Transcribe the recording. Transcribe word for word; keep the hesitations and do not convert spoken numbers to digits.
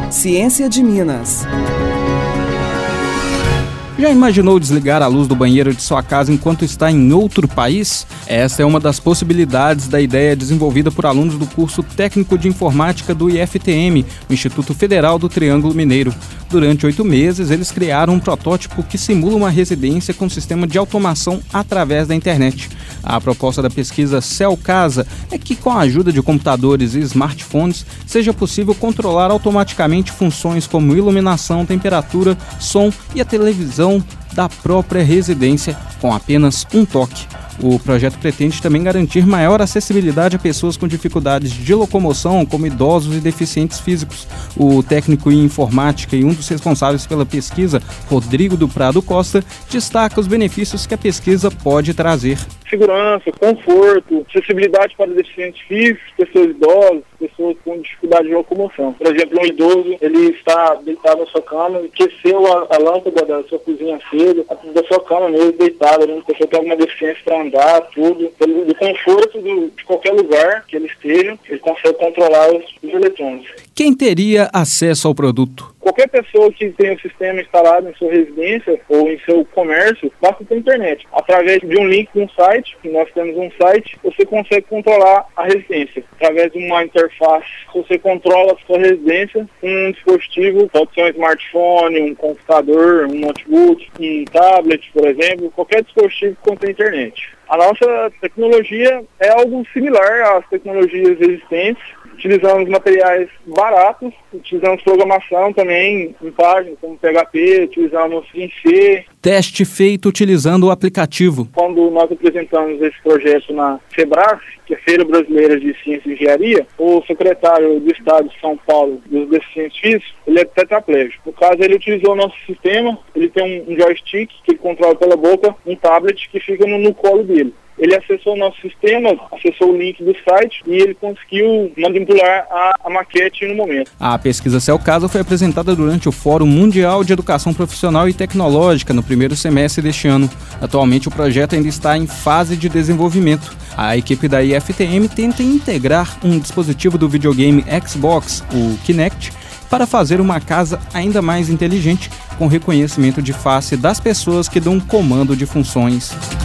Ciência de Minas. Já imaginou desligar a luz do banheiro de sua casa enquanto está em outro país? Essa é uma das possibilidades da ideia desenvolvida por alunos do curso Técnico de Informática do I F T M, o Instituto Federal do Triângulo Mineiro. Durante oito meses, eles criaram um protótipo que simula uma residência com sistema de automação através da internet. A proposta da pesquisa Cell Casa é que, com a ajuda de computadores e smartphones, seja possível controlar automaticamente funções como iluminação, temperatura, som e a televisão da própria residência com apenas um toque. O projeto pretende também garantir maior acessibilidade a pessoas com dificuldades de locomoção, como idosos e deficientes físicos. O técnico em informática e um dos responsáveis pela pesquisa, Rodrigo do Prado Costa, destaca os benefícios que a pesquisa pode trazer. Segurança, conforto, acessibilidade para deficientes físicos, pessoas idosas, pessoas com dificuldade de locomoção. Por exemplo, um idoso, ele está deitado na sua cama, aqueceu a, a lâmpada da sua cozinha acesa, da sua cama mesmo, deitado, né? A pessoa tem alguma deficiência para andar, tudo. Pelo do conforto do, de qualquer lugar que ele esteja, ele consegue controlar os, os eletrônicos. Quem teria acesso ao produto? Qualquer pessoa que tenha o sistema instalado em sua residência ou em seu comércio, basta ter internet. Através de um link de um site, nós temos um site, você consegue controlar a residência. Através de uma interface, você controla a sua residência com um dispositivo, pode ser um smartphone, um computador, um notebook, um tablet, por exemplo, qualquer dispositivo que contém internet. A nossa tecnologia é algo similar às tecnologias existentes. Utilizamos materiais baratos, utilizamos programação também em páginas como P H P, utilizamos em C. Teste feito utilizando o aplicativo. Quando nós apresentamos esse projeto na FEBRAF, que é Feira Brasileira de Ciência e Engenharia, o secretário do Estado de São Paulo dos Deficientes Físicos, ele é tetraplégico. No caso, ele utilizou o nosso sistema, ele tem um joystick que ele controla pela boca, um tablet que fica no, no colo dele. Ele acessou o nosso sistema, acessou o link do site e ele conseguiu manipular a, a maquete no momento. A pesquisa Cell Casa foi apresentada durante o Fórum Mundial de Educação Profissional e Tecnológica no primeiro semestre deste ano. Atualmente o projeto ainda está em fase de desenvolvimento. A equipe da I F T M tenta integrar um dispositivo do videogame Xbox, o Kinect, para fazer uma casa ainda mais inteligente com reconhecimento de face das pessoas que dão comando de funções.